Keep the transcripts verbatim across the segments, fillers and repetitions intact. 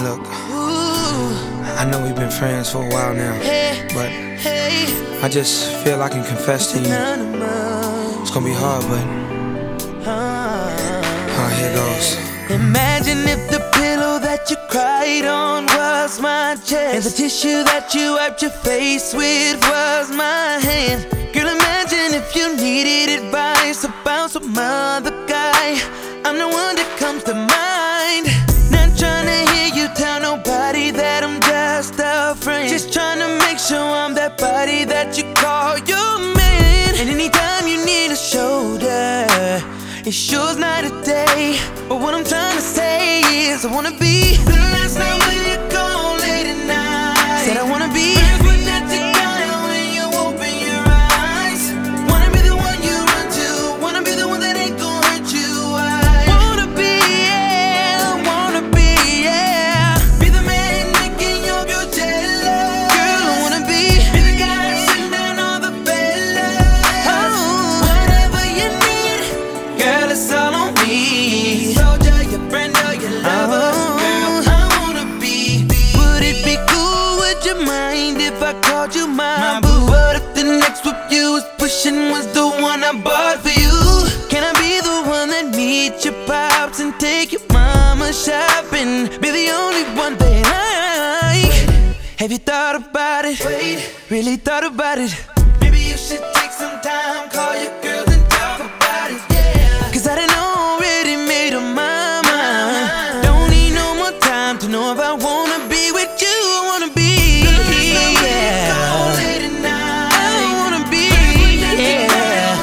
Look, I know we've been friends for a while now, but I just feel I can confess to you. It's gonna be hard, but uh, here goes. Imagine if the pillow that you cried on was my chest, and the tissue that you wiped your face with was my hand. Girl, imagine if you needed advice about some other guy. I'm the one that comes to mind. Not trying to hear you tell nobody that I'm just a friend, just trying to make sure I'm that body that you call your man. And anytime you need a shoulder, it's yours night or day. But what I'm trying to say is I wanna be the last night when you go late at night. Said I wanna be when that you got when you open your eyes. Wanna be the one you run to, wanna be the one that ain't gon' hurt you. I wanna be, yeah, wanna be, yeah. Be the man making your girl jealous. Girl, I wanna be, be the guy sitting down all the fellas. Oh, whatever you need, girl, it's all on me. Soldier, your friend or your lover, oh, girl, I wanna be. Would it be cool, would you mind if I called you my, my boo? What if the next whip you was pushing was the one I bought for you? Can I be the one that meets your pops and take your mama shopping? Be the only one that I like. Have you thought about it? Wait, really thought about it? Maybe you should take some time, call your girls and talk about it, yeah. Cause I done already made up my mind. Don't need no more time to know if I wanna be with you. I wanna be, yeah. I wanna be, yeah.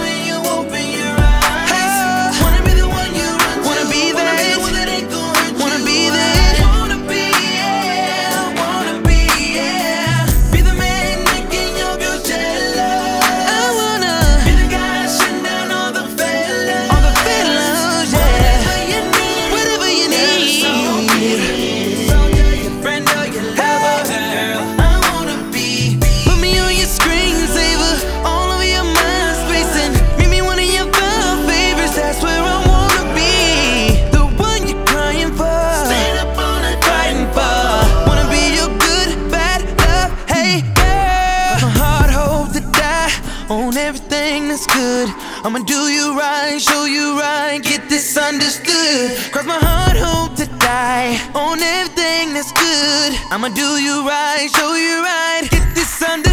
Wanna be the one you run to, wanna be that, wanna be that. Wanna be, yeah, wanna be, yeah. Be the man making your girl jealous. I wanna be the guy shutting down all the fellas, all the fellas, yeah. Whatever you need, soldier, your friend or your lover, girl, I wanna be. Put me on your screensaver, all over your mind space, and make me one of your five favorites. That's where I wanna be. The one you're crying for, stand up on it, fighting for. Wanna be your good, bad love, hey girl. My heart hope to die on everything that's good. I'ma do you right, show you right, get this understood. Cross my heart hope to die on everything that's good. I'ma do you right, show you right, get this understood.